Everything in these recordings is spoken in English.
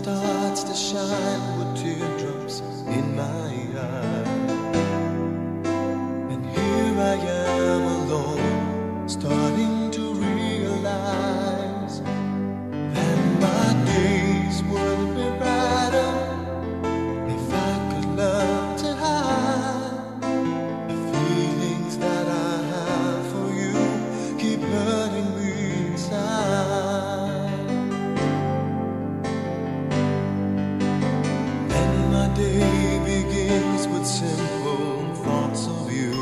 starts to shine with teardrops in my eyes. And here I am alone, starting to realize that my days would be brighter if I could learn to hide the feelings that I have for you keep hurting me inside. Day begins with simple thoughts of you,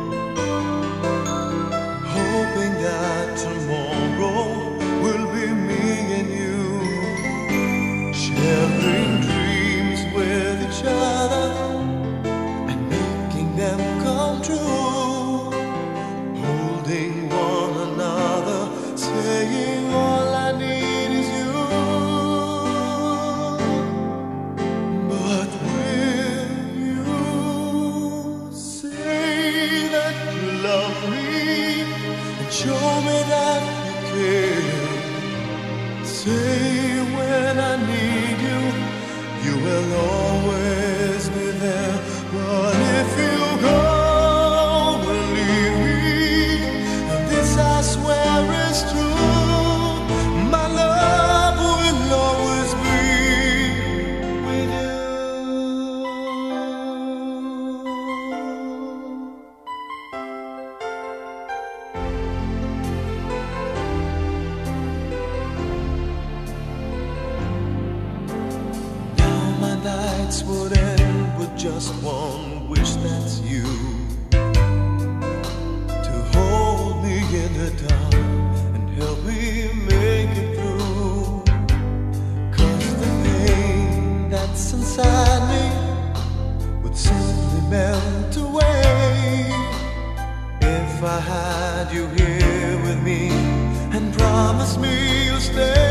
hoping that tomorrow will be me and you, sharing dreams with each other and making them come true, holding one another, saying all I need is you. Love me and show me that you care. Say when I need you, you will always be there. But if you go and leave me, and this I swear is true, my love will always be with you. Nights would end with just one wish, that's you, to hold me in the dark and help me make it through. 'Cause the pain that's inside me would simply melt away if I had you here with me and promise me you'll stay.